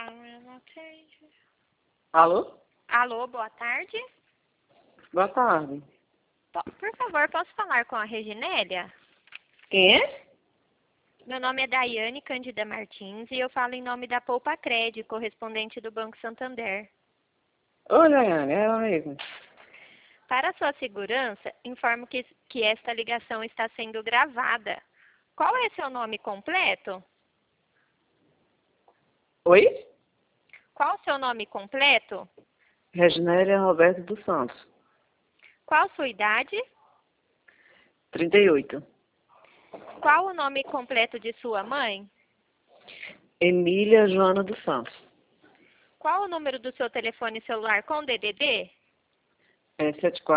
Boa tarde. Alô? Alô, boa tarde. Boa tarde. Por favor, posso falar com a Reginélia? Quem é? Meu nome é Daiane Cândida Martins e eu falo em nome da Poupa Cred, correspondente do Banco Santander. Oi, Daiane, é ela mesmo. Para sua segurança, informo que esta ligação está sendo gravada. Qual é seu nome completo? Oi? Qual o seu nome completo? Reginélia Roberto dos Santos, Qual sua idade? 38. Qual o nome completo de sua mãe? Emília Joana dos Santos. Qual o número do seu telefone celular com DDD? É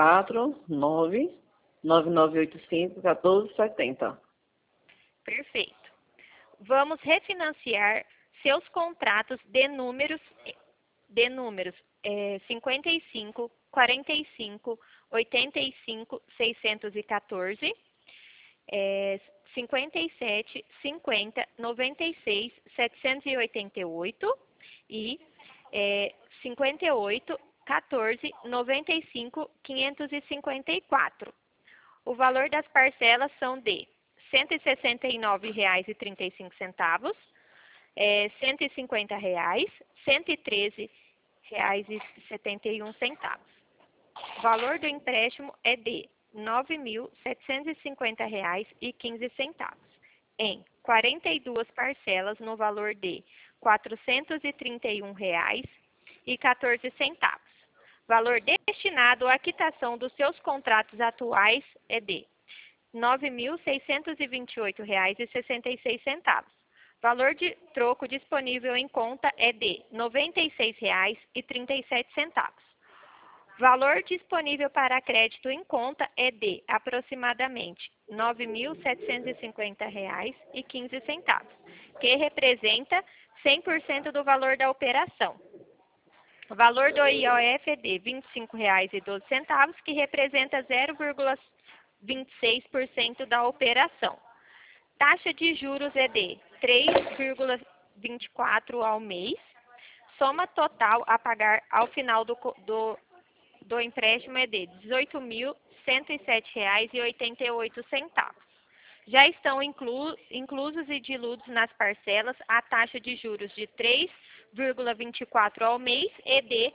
749-9985-1470. Perfeito. Vamos refinanciar seus contratos de números 55, 45, 85, 614, 57, 50, 96, 788 e 58, 14, 95, 554. O valor das parcelas são de R$ 169,35, R$ 150, R$ 113,71. O valor do empréstimo é de R$ 9.750,15, em 42 parcelas no valor de R$ 431,14. Valor destinado à quitação dos seus contratos atuais é de R$ 9.628,66. Valor de troco disponível em conta é de R$ 96,37. Valor disponível para crédito em conta é de aproximadamente R$ 9.750,15, que representa 100% do valor da operação. O valor do IOF é de R$ 25,12, que representa 0,26% da operação. Taxa de juros é de 3,24 ao mês. Soma total a pagar ao final do empréstimo é de R$ 18.107,88. Já estão inclusos e diluídos nas parcelas a taxa de juros de 3,24 ao mês e de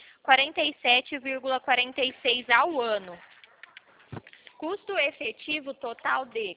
47,46 ao ano. Custo efetivo total de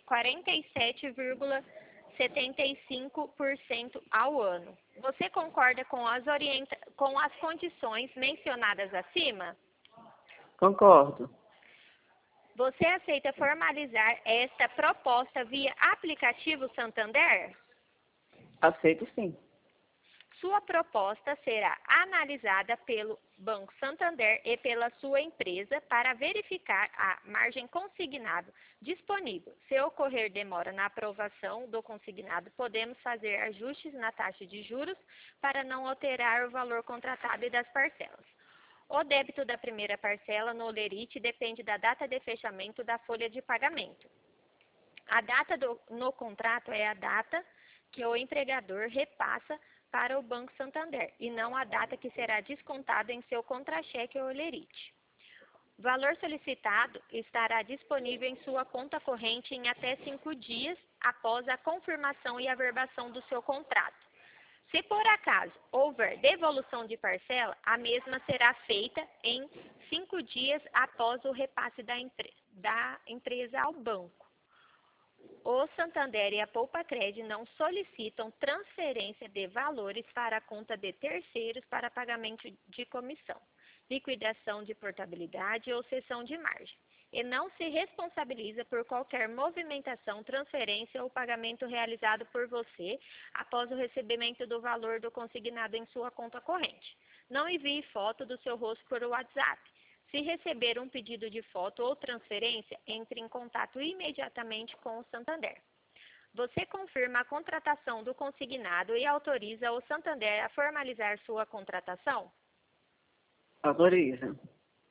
47,75% ao ano. Você concorda com as condições mencionadas acima? Concordo. Você aceita formalizar esta proposta via aplicativo Santander? Aceito sim. Sua proposta será analisada pelo Banco Santander e pela sua empresa para verificar a margem consignado disponível. Se ocorrer demora na aprovação do consignado, podemos fazer ajustes na taxa de juros para não alterar o valor contratado e das parcelas. O débito da primeira parcela no Olerite depende da data de fechamento da folha de pagamento. A data no contrato é a data que o empregador repassa para o Banco Santander e não a data que será descontada em seu contra-cheque ou Olerite. O valor solicitado estará disponível em sua conta corrente em até 5 dias após a confirmação e averbação do seu contrato. Se por acaso houver devolução de parcela, a mesma será feita em 5 dias após o repasse da empresa ao banco. O Santander e a Poupa Cred não solicitam transferência de valores para a conta de terceiros para pagamento de comissão, liquidação de portabilidade ou cessão de margem, e não se responsabiliza por qualquer movimentação, transferência ou pagamento realizado por você após o recebimento do valor do consignado em sua conta corrente. Não envie foto do seu rosto por WhatsApp. Se receber um pedido de foto ou transferência, entre em contato imediatamente com o Santander. Você confirma a contratação do consignado e autoriza o Santander a formalizar sua contratação? Autoriza.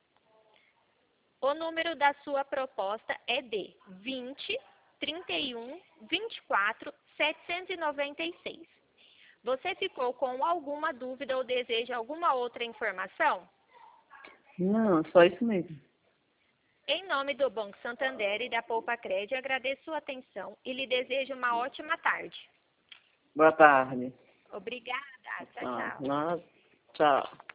O número da sua proposta é de 20 31 24 796. Você ficou com alguma dúvida ou deseja alguma outra informação? Não, só isso mesmo. Em nome do Banco Santander e da Poupa Cred, agradeço sua atenção e lhe desejo uma ótima tarde. Boa tarde. Obrigada. Tchau, Ah, tchau. nada. Tchau.